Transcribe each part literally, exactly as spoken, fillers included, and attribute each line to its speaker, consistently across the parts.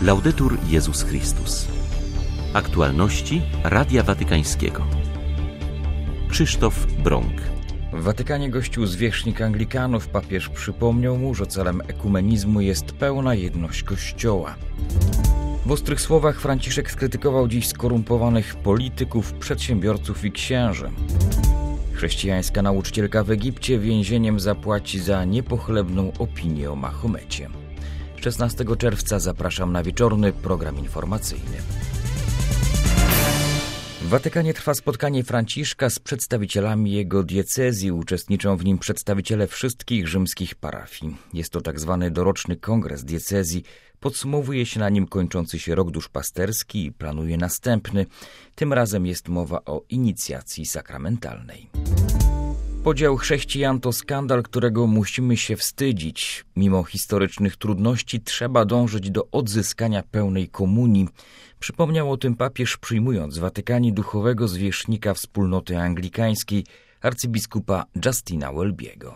Speaker 1: Laudetur Jezus Chrystus. Aktualności Radia Watykańskiego. Krzysztof Brąk.
Speaker 2: W Watykanie gościł zwierzchnik Anglikanów. Papież przypomniał mu, że celem ekumenizmu jest pełna jedność Kościoła. W ostrych słowach Franciszek skrytykował dziś skorumpowanych polityków, przedsiębiorców i księży. Chrześcijańska nauczycielka w Egipcie więzieniem zapłaci za niepochlebną opinię o Mahomecie. szesnastego czerwca zapraszam na wieczorny program informacyjny. W Watykanie trwa spotkanie Franciszka z przedstawicielami jego diecezji. Uczestniczą w nim przedstawiciele wszystkich rzymskich parafii. Jest to tak zwany doroczny kongres diecezji. Podsumowuje się na nim kończący się rok duszpasterski i planuje następny. Tym razem jest mowa o inicjacji sakramentalnej. Podział chrześcijan to skandal, którego musimy się wstydzić. Mimo historycznych trudności trzeba dążyć do odzyskania pełnej komunii. Przypomniał o tym papież, przyjmując w Watykanie duchowego zwierzchnika wspólnoty anglikańskiej, arcybiskupa Justina Welby'ego.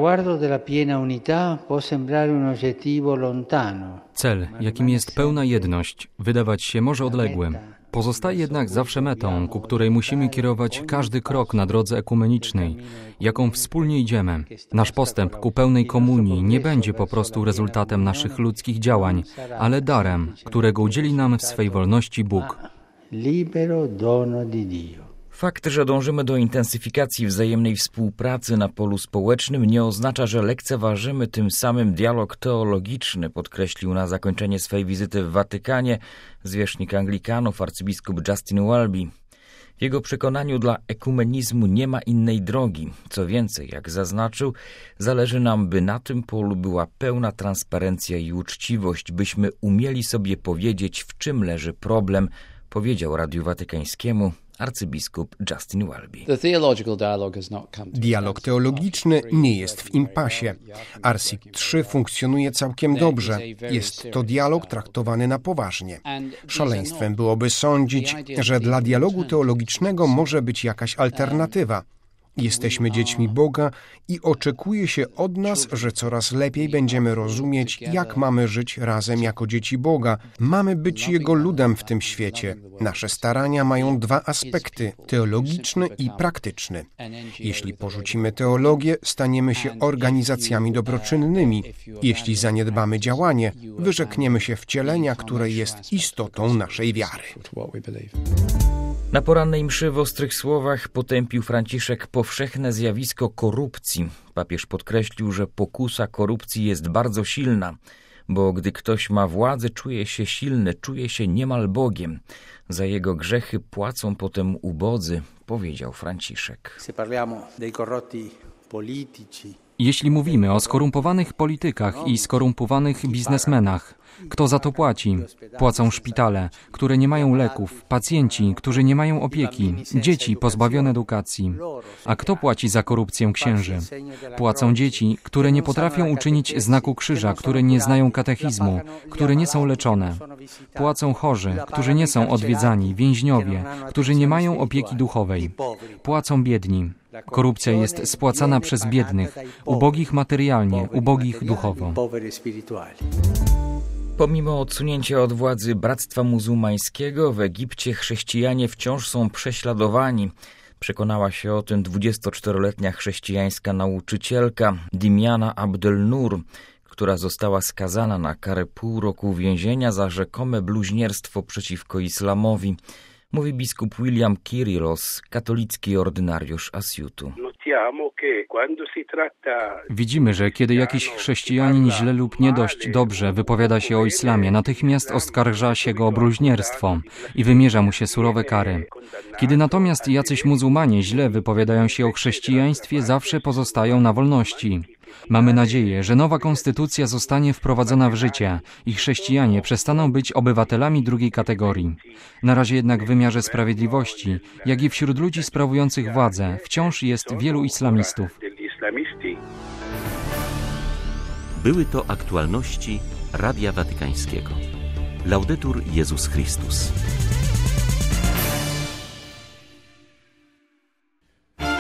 Speaker 3: Cel, jakim jest pełna jedność, wydawać się może odległy. Pozostaje jednak zawsze metą, ku której musimy kierować każdy krok na drodze ekumenicznej, jaką wspólnie idziemy. Nasz postęp ku pełnej komunii nie będzie po prostu rezultatem naszych ludzkich działań, ale darem, którego udzieli nam w swej wolności Bóg.
Speaker 2: Fakt, że dążymy do intensyfikacji wzajemnej współpracy na polu społecznym, nie oznacza, że lekceważymy tym samym dialog teologiczny, podkreślił na zakończenie swej wizyty w Watykanie zwierzchnik Anglikanów arcybiskup Justin Welby. W jego przekonaniu dla ekumenizmu nie ma innej drogi. Co więcej, jak zaznaczył, zależy nam, by na tym polu była pełna transparencja i uczciwość, byśmy umieli sobie powiedzieć, w czym leży problem, powiedział Radiu Watykańskiemu arcybiskup Justin Welby.
Speaker 4: Dialog teologiczny nie jest w impasie. R C I P trzy funkcjonuje całkiem dobrze. Jest to dialog traktowany na poważnie. Szaleństwem byłoby sądzić, że dla dialogu teologicznego może być jakaś alternatywa. Jesteśmy dziećmi Boga i oczekuje się od nas, że coraz lepiej będziemy rozumieć, jak mamy żyć razem jako dzieci Boga. Mamy być Jego ludem w tym świecie. Nasze starania mają dwa aspekty, teologiczny i praktyczny. Jeśli porzucimy teologię, staniemy się organizacjami dobroczynnymi. Jeśli zaniedbamy działanie, wyrzekniemy się wcielenia, które jest istotą naszej wiary.
Speaker 2: Na porannej mszy w ostrych słowach potępił Franciszek powszechne zjawisko korupcji. Papież podkreślił, że pokusa korupcji jest bardzo silna, bo gdy ktoś ma władzę, czuje się silny, czuje się niemal Bogiem. Za jego grzechy płacą potem ubodzy, powiedział Franciszek.
Speaker 3: Jeśli mówimy o skorumpowanych politykach i skorumpowanych biznesmenach, kto za to płaci? Płacą szpitale, które nie mają leków, pacjenci, którzy nie mają opieki, dzieci pozbawione edukacji. A kto płaci za korupcję księży? Płacą dzieci, które nie potrafią uczynić znaku krzyża, które nie znają katechizmu, które nie są leczone. Płacą chorzy, którzy nie są odwiedzani, więźniowie, którzy nie mają opieki duchowej. Płacą biedni. Korupcja jest spłacana przez biednych, ubogich materialnie, ubogich duchowo.
Speaker 2: Pomimo odsunięcia od władzy Bractwa Muzułmańskiego w Egipcie chrześcijanie wciąż są prześladowani. Przekonała się o tym dwudziestoczteroletnia chrześcijańska nauczycielka Dimiana Abdel-Nur, która została skazana na karę pół roku więzienia za rzekome bluźnierstwo przeciwko islamowi, mówi biskup William Kyrillos, katolicki ordynariusz Asjutu.
Speaker 3: Widzimy, że kiedy jakiś chrześcijanin źle lub nie dość dobrze wypowiada się o islamie, natychmiast oskarża się go o bluźnierstwo i wymierza mu się surowe kary. Kiedy natomiast jacyś muzułmanie źle wypowiadają się o chrześcijaństwie, zawsze pozostają na wolności. Mamy nadzieję, że nowa konstytucja zostanie wprowadzona w życie i chrześcijanie przestaną być obywatelami drugiej kategorii. Na razie jednak w wymiarze sprawiedliwości, jak i wśród ludzi sprawujących władzę, wciąż jest wielu islamistów.
Speaker 1: Były to aktualności Radia Watykańskiego. Laudetur Jezus Chrystus.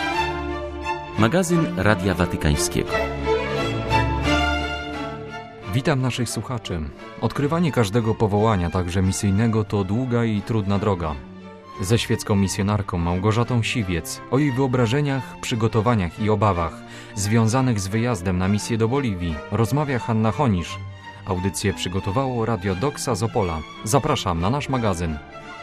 Speaker 1: Magazyn Radia Watykańskiego.
Speaker 3: Witam naszych słuchaczy. Odkrywanie każdego powołania, także misyjnego, to długa i trudna droga. Ze świecką misjonarką Małgorzatą Siwiec o jej wyobrażeniach, przygotowaniach i obawach związanych z wyjazdem na misję do Boliwii rozmawia Hanna Honisz. Audycję przygotowało Radio Doxa z Opola. Zapraszam na nasz magazyn.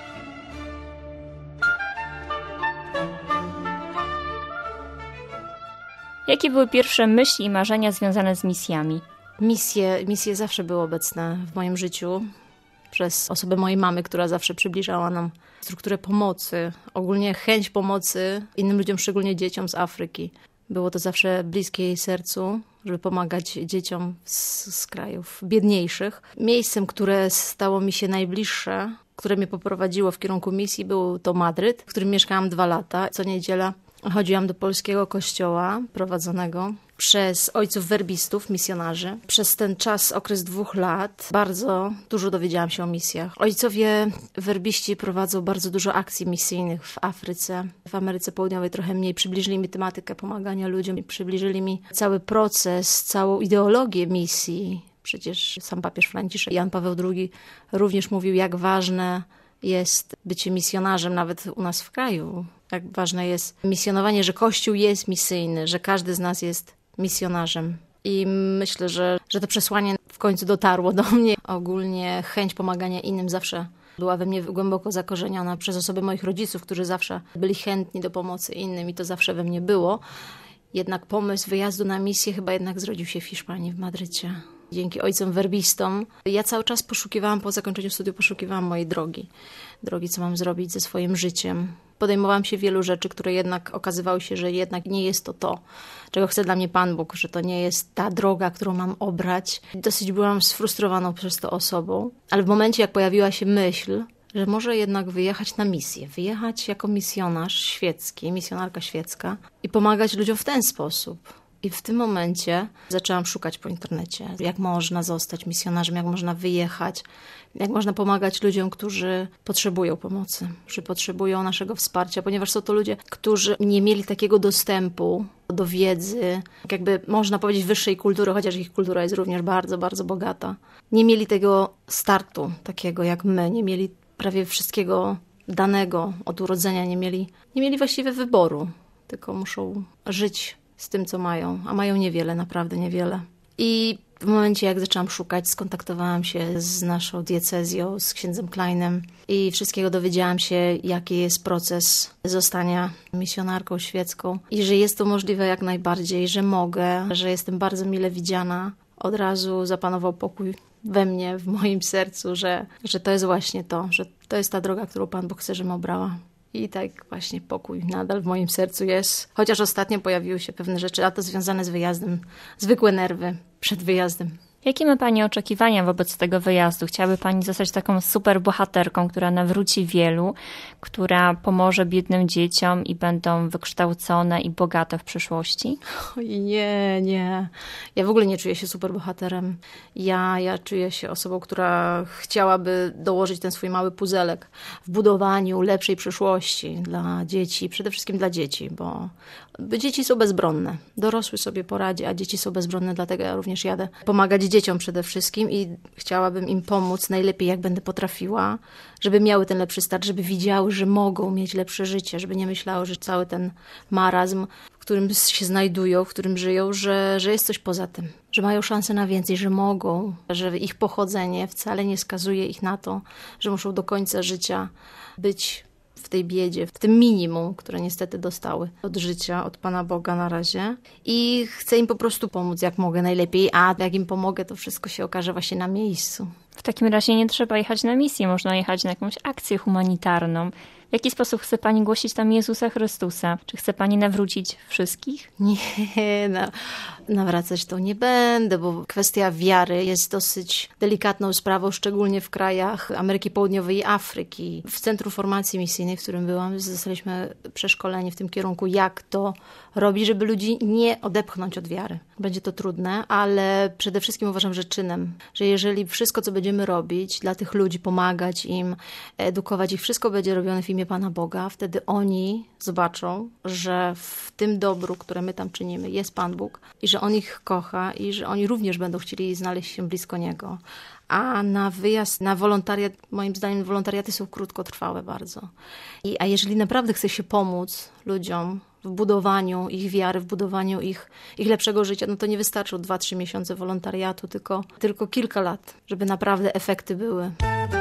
Speaker 5: Jakie były pierwsze myśli i marzenia związane z misjami?
Speaker 6: Misje, misje zawsze były obecne w moim życiu przez osobę mojej mamy, która zawsze przybliżała nam strukturę pomocy, ogólnie chęć pomocy innym ludziom, szczególnie dzieciom z Afryki. Było to zawsze bliskie jej sercu, żeby pomagać dzieciom z, z krajów biedniejszych. Miejscem, które stało mi się najbliższe, które mnie poprowadziło w kierunku misji, był to Madryt, w którym mieszkałam dwa lata. Co niedziela chodziłam do polskiego kościoła prowadzonego przez ojców werbistów, misjonarzy. Przez ten czas, okres dwóch lat, bardzo dużo dowiedziałam się o misjach. Ojcowie werbiści prowadzą bardzo dużo akcji misyjnych w Afryce, w Ameryce Południowej trochę mniej. Przybliżyli mi tematykę pomagania ludziom i przybliżyli mi cały proces, całą ideologię misji. Przecież sam papież Franciszek, Jan Paweł drugi również mówił, jak ważne jest bycie misjonarzem nawet u nas w kraju. Jak ważne jest misjonowanie, że Kościół jest misyjny, że każdy z nas jest misjonarzem. I myślę, że, że to przesłanie w końcu dotarło do mnie. Ogólnie chęć pomagania innym zawsze była we mnie głęboko zakorzeniona przez osoby moich rodziców, którzy zawsze byli chętni do pomocy innym i to zawsze we mnie było. Jednak pomysł wyjazdu na misję chyba jednak zrodził się w Hiszpanii, w Madrycie. Dzięki ojcom werbistom. Ja cały czas poszukiwałam, po zakończeniu studiów poszukiwałam mojej drogi. Drogi, co mam zrobić ze swoim życiem. Podejmowałam się wielu rzeczy, które jednak okazywały się, że jednak nie jest to to, czego chce dla mnie Pan Bóg, że to nie jest ta droga, którą mam obrać. Dosyć byłam sfrustrowaną przez to osobą, ale w momencie, jak pojawiła się myśl, że może jednak wyjechać na misję, wyjechać jako misjonarz świecki, misjonarka świecka i pomagać ludziom w ten sposób. I w tym momencie zaczęłam szukać po internecie, jak można zostać misjonarzem, jak można wyjechać, jak można pomagać ludziom, którzy potrzebują pomocy, którzy potrzebują naszego wsparcia, ponieważ są to ludzie, którzy nie mieli takiego dostępu do wiedzy, jakby można powiedzieć wyższej kultury, chociaż ich kultura jest również bardzo, bardzo bogata. Nie mieli tego startu takiego jak my, nie mieli prawie wszystkiego danego od urodzenia, nie mieli, nie mieli właściwie wyboru, tylko muszą żyć z tym, co mają, a mają niewiele, naprawdę niewiele. I w momencie, jak zaczęłam szukać, skontaktowałam się z naszą diecezją, z księdzem Kleinem i wszystkiego dowiedziałam się, jaki jest proces zostania misjonarką świecką i że jest to możliwe jak najbardziej, że mogę, że jestem bardzo mile widziana. Od razu zapanował pokój we mnie, w moim sercu, że, że to jest właśnie to, że to jest ta droga, którą Pan Bóg chce, żebym obrała. I tak właśnie pokój nadal w moim sercu jest. Chociaż ostatnio pojawiły się pewne rzeczy, a to związane z wyjazdem. Zwykłe nerwy przed wyjazdem.
Speaker 5: Jakie ma Pani oczekiwania wobec tego wyjazdu? Chciałaby Pani zostać taką super bohaterką, która nawróci wielu, która pomoże biednym dzieciom i będą wykształcone i bogate w przyszłości?
Speaker 6: Oj, nie, nie. Ja w ogóle nie czuję się super bohaterem. Ja, ja czuję się osobą, która chciałaby dołożyć ten swój mały puzelek w budowaniu lepszej przyszłości dla dzieci, przede wszystkim dla dzieci, bo dzieci są bezbronne. Dorosły sobie poradzi, a dzieci są bezbronne, dlatego ja również jadę pomagać dzieciom przede wszystkim i chciałabym im pomóc najlepiej, jak będę potrafiła, żeby miały ten lepszy start, żeby widziały, że mogą mieć lepsze życie, żeby nie myślały, że cały ten marazm, w którym się znajdują, w którym żyją, że, że jest coś poza tym, że mają szansę na więcej, że mogą, że ich pochodzenie wcale nie skazuje ich na to, że muszą do końca życia być w tej biedzie, w tym minimum, które niestety dostały od życia, od Pana Boga na razie. I chcę im po prostu pomóc, jak mogę najlepiej, a jak im pomogę, to wszystko się okaże właśnie na miejscu.
Speaker 5: W takim razie nie trzeba jechać na misję, można jechać na jakąś akcję humanitarną. W jaki sposób chce Pani głosić tam Jezusa Chrystusa? Czy chce Pani nawrócić wszystkich?
Speaker 6: Nie, no, nawracać to nie będę, bo kwestia wiary jest dosyć delikatną sprawą, szczególnie w krajach Ameryki Południowej i Afryki. W Centrum Formacji Misyjnej, w którym byłam, zostaliśmy przeszkoleni w tym kierunku, jak to robić, żeby ludzi nie odepchnąć od wiary. Będzie to trudne, ale przede wszystkim uważam, że czynem, że jeżeli wszystko, co będziemy robić dla tych ludzi, pomagać im, edukować ich, wszystko będzie robione w imię imię Pana Boga, wtedy oni zobaczą, że w tym dobru, które my tam czynimy, jest Pan Bóg i że On ich kocha i że oni również będą chcieli znaleźć się blisko Niego. A na wyjazd, na wolontariat, moim zdaniem wolontariaty są krótkotrwałe bardzo. I, a jeżeli naprawdę chce się pomóc ludziom w budowaniu ich wiary, w budowaniu ich, ich lepszego życia, no to nie wystarczą dwa, trzy miesiące wolontariatu, tylko, tylko kilka lat, żeby naprawdę efekty były.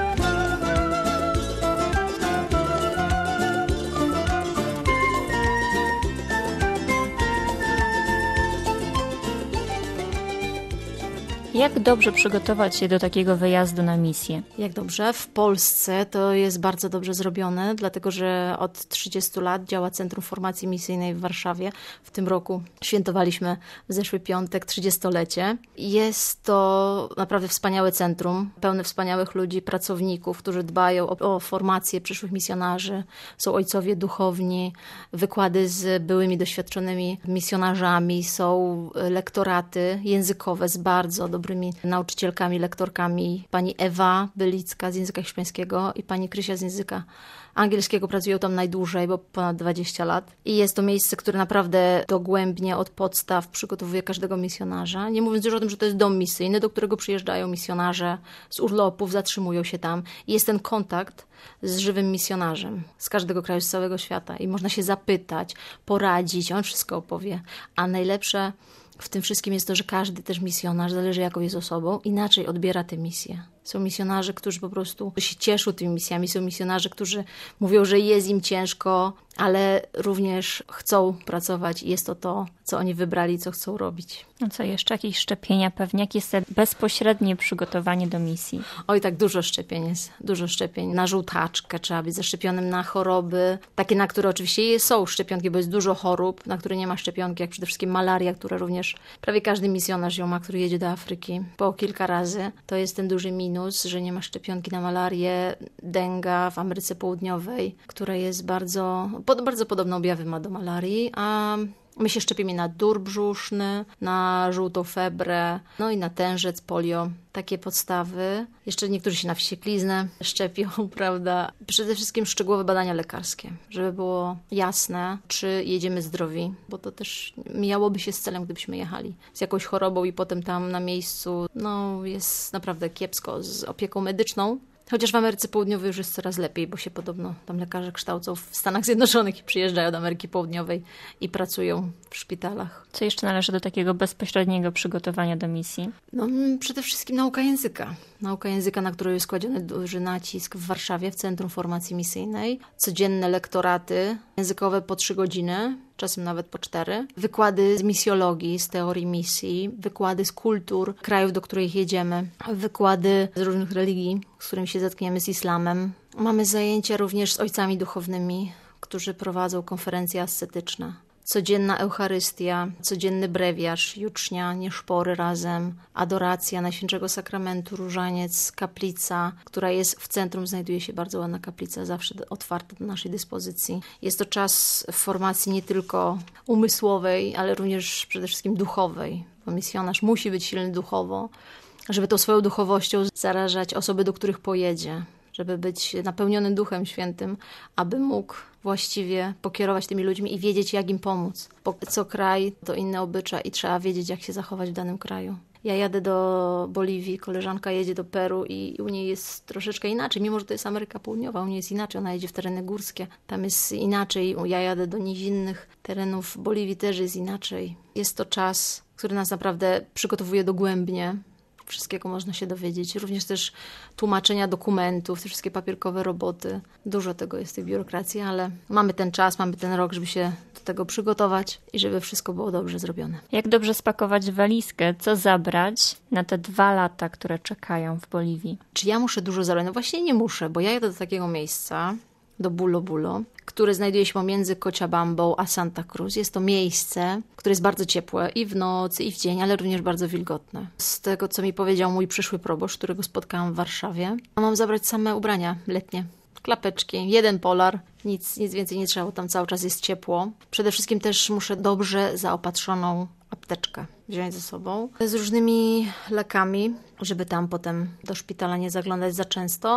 Speaker 5: Jak dobrze przygotować się do takiego wyjazdu na misję?
Speaker 6: Jak dobrze? W Polsce to jest bardzo dobrze zrobione, dlatego że od trzydziestu lat działa Centrum Formacji Misyjnej w Warszawie. W tym roku świętowaliśmy w zeszły piątek trzydziestolecie. Jest to naprawdę wspaniałe centrum, pełne wspaniałych ludzi, pracowników, którzy dbają o, o formację przyszłych misjonarzy. Są ojcowie duchowni, wykłady z byłymi doświadczonymi misjonarzami, są lektoraty językowe z bardzo dobrymi nauczycielkami, lektorkami. Pani Ewa Bylicka z języka hiszpańskiego i pani Krysia z języka angielskiego pracują tam najdłużej, bo ponad dwadzieścia lat. I jest to miejsce, które naprawdę dogłębnie od podstaw przygotowuje każdego misjonarza. Nie mówiąc już o tym, że to jest dom misyjny, do którego przyjeżdżają misjonarze z urlopów, zatrzymują się tam. I jest ten kontakt z żywym misjonarzem z każdego kraju, z całego świata. I można się zapytać, poradzić, on wszystko opowie. A najlepsze w tym wszystkim jest to, że każdy też misjonarz, zależy jaką jest osobą, inaczej odbiera tę misję. Są misjonarze, którzy po prostu się cieszą tymi misjami. Są misjonarze, którzy mówią, że jest im ciężko, ale również chcą pracować i jest to to, co oni wybrali, co chcą robić.
Speaker 5: No co jeszcze? Jakieś szczepienia pewnie? Jakie jest bezpośrednie przygotowanie do misji?
Speaker 6: Oj, tak dużo szczepień jest. Dużo szczepień. Na żółtaczkę trzeba być zaszczepionym, na choroby. Takie, na które oczywiście są szczepionki, bo jest dużo chorób, na które nie ma szczepionki, jak przede wszystkim malaria, która również prawie każdy misjonarz ją ma, który jedzie do Afryki po kilka razy. To jest ten duży minus, że nie ma szczepionki na malarię. Denga w Ameryce Południowej, która jest bardzo, bardzo podobne objawy ma do malarii, a my się szczepimy na dur brzuszny, na żółtą febrę, no i na tężec, polio. Takie podstawy. Jeszcze niektórzy się na wściekliznę szczepią, prawda? Przede wszystkim szczegółowe badania lekarskie, żeby było jasne, czy jedziemy zdrowi, bo to też mijałoby się z celem, gdybyśmy jechali z jakąś chorobą i potem tam na miejscu, no jest naprawdę kiepsko z opieką medyczną. Chociaż w Ameryce Południowej już jest coraz lepiej, bo się podobno tam lekarze kształcą w Stanach Zjednoczonych i przyjeżdżają do Ameryki Południowej i pracują w szpitalach.
Speaker 5: Co jeszcze należy do takiego bezpośredniego przygotowania do misji?
Speaker 6: No, przede wszystkim nauka języka. Nauka języka, na którą jest kładziony duży nacisk w Warszawie, w Centrum Formacji Misyjnej. Codzienne lektoraty językowe po trzy godziny, czasem nawet po cztery. Wykłady z misjologii, z teorii misji, wykłady z kultur krajów, do których jedziemy, wykłady z różnych religii, z którymi się zetkniemy, z islamem. Mamy zajęcia również z ojcami duchownymi, którzy prowadzą konferencje ascetyczne. Codzienna Eucharystia, codzienny brewiarz, jucznia, nieszpory razem, adoracja Najświętszego Sakramentu, różaniec, kaplica, która jest w centrum, znajduje się bardzo ładna kaplica, zawsze otwarta do naszej dyspozycji. Jest to czas formacji nie tylko umysłowej, ale również przede wszystkim duchowej, bo misjonarz musi być silny duchowo, żeby tą swoją duchowością zarażać osoby, do których pojedzie, żeby być napełniony Duchem Świętym, aby mógł właściwie pokierować tymi ludźmi i wiedzieć, jak im pomóc. Bo co kraj to inny obyczaj i trzeba wiedzieć, jak się zachować w danym kraju. Ja jadę do Boliwii, koleżanka jedzie do Peru i u niej jest troszeczkę inaczej, mimo że to jest Ameryka Południowa, u niej jest inaczej, ona jedzie w tereny górskie, tam jest inaczej, ja jadę do nizinnych terenów, Boliwii też jest inaczej. Jest to czas, który nas naprawdę przygotowuje dogłębnie. Wszystkiego można się dowiedzieć. Również też tłumaczenia dokumentów, te wszystkie papierkowe roboty. Dużo tego jest w tej biurokracji, ale mamy ten czas, mamy ten rok, żeby się do tego przygotować i żeby wszystko było dobrze zrobione.
Speaker 5: Jak dobrze spakować walizkę? Co zabrać na te dwa lata, które czekają w Boliwii?
Speaker 6: Czy ja muszę dużo zabrać? No właśnie nie muszę, bo ja jadę do takiego miejsca, do Bulo Bulo, które znajduje się pomiędzy Cochabambą a Santa Cruz. Jest to miejsce, które jest bardzo ciepłe i w nocy, i w dzień, ale również bardzo wilgotne. Z tego, co mi powiedział mój przyszły proboszcz, którego spotkałam w Warszawie, mam zabrać same ubrania letnie. Klapeczki, jeden polar, nic, nic więcej nie trzeba, bo tam cały czas jest ciepło. Przede wszystkim też muszę dobrze zaopatrzoną apteczkę wziąć ze sobą z różnymi lekami, żeby tam potem do szpitala nie zaglądać za często.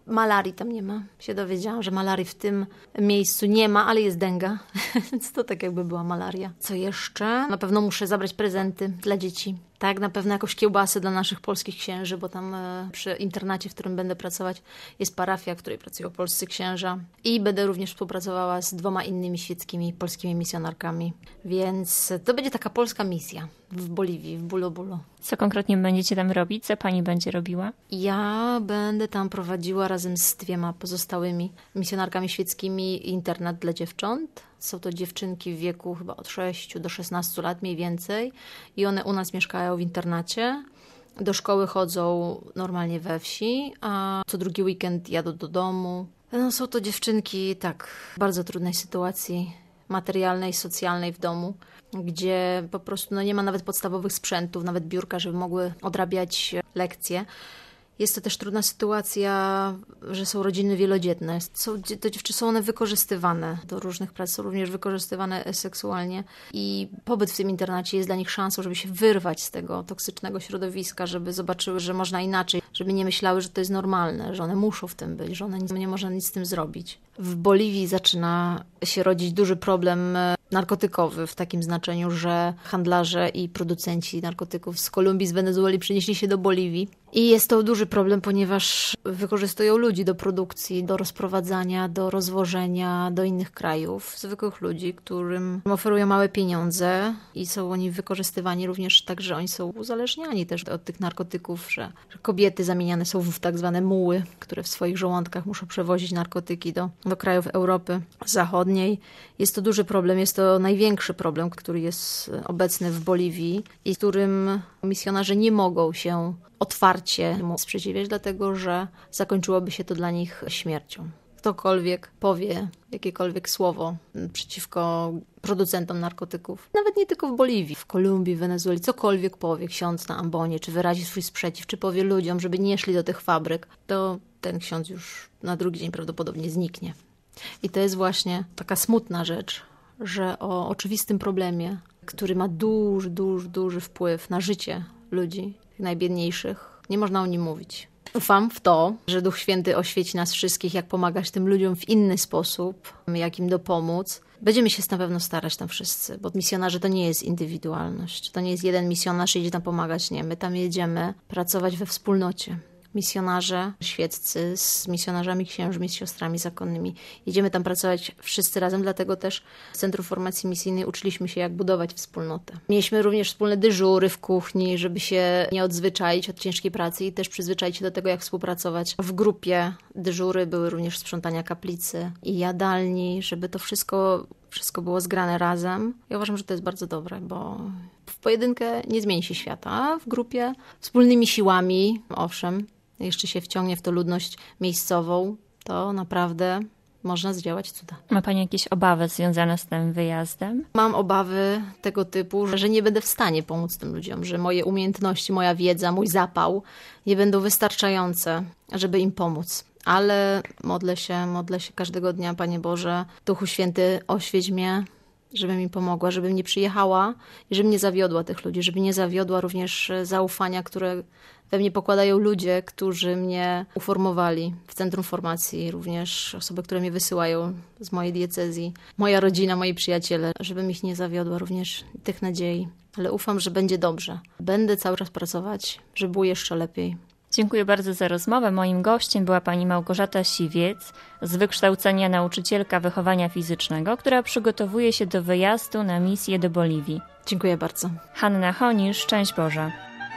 Speaker 6: Malarii tam nie ma. Się dowiedziałam, że malarii w tym miejscu nie ma, ale jest denga, więc to tak jakby była malaria. Co jeszcze? Na pewno muszę zabrać prezenty dla dzieci. Tak, na pewno jakąś kiełbasę dla naszych polskich księży, bo tam e, przy internacie, w którym będę pracować, jest parafia, w której pracują polscy księża. I będę również współpracowała z dwoma innymi świeckimi polskimi misjonarkami. Więc to będzie taka polska misja w Boliwii, w Bulo Bulo.
Speaker 5: Co konkretnie będziecie tam robić? Co pani będzie robiła?
Speaker 6: Ja będę tam prowadziła razem z dwiema pozostałymi misjonarkami świeckimi internat dla dziewcząt. Są to dziewczynki w wieku chyba od sześciu do szesnastu lat mniej więcej i one u nas mieszkają w internacie. Do szkoły chodzą normalnie we wsi, a co drugi weekend jadą do domu. No, są to dziewczynki tak w bardzo trudnej sytuacji materialnej, socjalnej w domu, gdzie po prostu no, nie ma nawet podstawowych sprzętów, nawet biurka, żeby mogły odrabiać lekcje. Jest to też trudna sytuacja, że są rodziny wielodzietne. Są, te dziewczyny są one wykorzystywane do różnych prac, są również wykorzystywane seksualnie i pobyt w tym internacie jest dla nich szansą, żeby się wyrwać z tego toksycznego środowiska, żeby zobaczyły, że można inaczej, żeby nie myślały, że to jest normalne, że one muszą w tym być, że one nie, nie można nic z tym zrobić. W Boliwii zaczyna się rodzić duży problem narkotykowy w takim znaczeniu, że handlarze i producenci narkotyków z Kolumbii, z Wenezueli przenieśli się do Boliwii. I jest to duży problem, ponieważ wykorzystują ludzi do produkcji, do rozprowadzania, do rozwożenia do innych krajów. Zwykłych ludzi, którym oferują małe pieniądze i są oni wykorzystywani również tak, że oni są uzależniani też od tych narkotyków, że, że kobiety zamieniane są w tak zwane muły, które w swoich żołądkach muszą przewozić narkotyki do, do krajów Europy Zachodniej. Jest to duży problem, jest to największy problem, który jest obecny w Boliwii i z którym misjonarze nie mogą się otwarcie mu sprzeciwiać, dlatego że zakończyłoby się to dla nich śmiercią. Ktokolwiek powie jakiekolwiek słowo przeciwko producentom narkotyków, nawet nie tylko w Boliwii, w Kolumbii, w Wenezueli, cokolwiek powie ksiądz na ambonie, czy wyrazi swój sprzeciw, czy powie ludziom, żeby nie szli do tych fabryk, to ten ksiądz już na drugi dzień prawdopodobnie zniknie. I to jest właśnie taka smutna rzecz, że o oczywistym problemie, który ma duży, duży, duży wpływ na życie ludzi, najbiedniejszych, nie można o nim mówić. Ufam w to, że Duch Święty oświeci nas wszystkich, jak pomagać tym ludziom w inny sposób, jak im dopomóc. Będziemy się na pewno starać tam wszyscy, bo misjonarze to nie jest indywidualność. To nie jest jeden misjonarz idzie tam pomagać, nie. My tam jedziemy pracować we wspólnocie. Misjonarze świeccy z misjonarzami księżmi, z siostrami zakonnymi. Jedziemy tam pracować wszyscy razem, dlatego też w Centrum Formacji Misyjnej uczyliśmy się, jak budować wspólnotę. Mieliśmy również wspólne dyżury w kuchni, żeby się nie odzwyczaić od ciężkiej pracy i też przyzwyczaić się do tego, jak współpracować w grupie. Dyżury były również sprzątania kaplicy i jadalni, żeby to wszystko, wszystko było zgrane razem. Ja uważam, że to jest bardzo dobre, bo w pojedynkę nie zmieni się świata, a w grupie wspólnymi siłami, owszem, jeszcze się wciągnie w to ludność miejscową, to naprawdę można zdziałać cuda.
Speaker 5: Ma pani jakieś obawy związane z tym wyjazdem?
Speaker 6: Mam obawy tego typu, że nie będę w stanie pomóc tym ludziom, że moje umiejętności, moja wiedza, mój zapał nie będą wystarczające, żeby im pomóc. Ale modlę się, modlę się każdego dnia, Panie Boże, Duchu Święty, oświeć mnie, żebym mi pomogła, żebym nie przyjechała i żebym nie zawiodła tych ludzi, żeby nie zawiodła również zaufania, które we mnie pokładają ludzie, którzy mnie uformowali w Centrum Formacji, również osoby, które mnie wysyłają z mojej diecezji, moja rodzina, moi przyjaciele, żebym ich nie zawiodła, również tych nadziei. Ale ufam, że będzie dobrze. Będę cały czas pracować, żeby było jeszcze lepiej.
Speaker 5: Dziękuję bardzo za rozmowę. Moim gościem była pani Małgorzata Siwiec, z wykształcenia nauczycielka wychowania fizycznego, która przygotowuje się do wyjazdu na misję do Boliwii.
Speaker 6: Dziękuję bardzo.
Speaker 5: Hanna Honisz, szczęść Boże.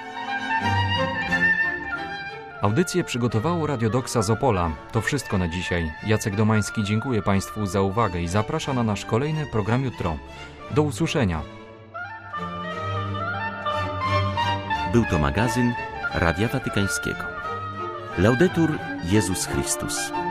Speaker 3: Audycję przygotowało Radio Doksa z Opola. To wszystko na dzisiaj. Jacek Domański dziękuję Państwu za uwagę i zaprasza na nasz kolejny program jutro. Do usłyszenia.
Speaker 1: Był to magazyn Radia Watykańskiego. Laudetur Jezus Chrystus.